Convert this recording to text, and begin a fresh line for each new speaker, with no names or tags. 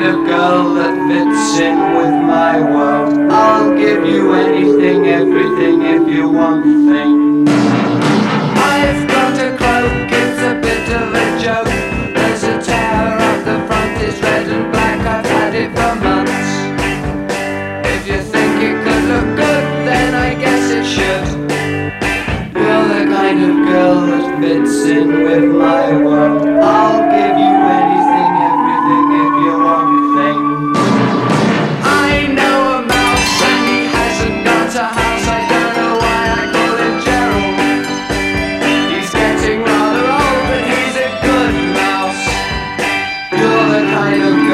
of girl that fits in with my world. I'll give you anything, everything if you want things. I've got a cloak, it's a bit of a joke. There's a tear up the front, it's red and black, I've had it for months. If you think it could look good, then I guess it should. You're the kind of girl that fits in with my world. I'll give you anything.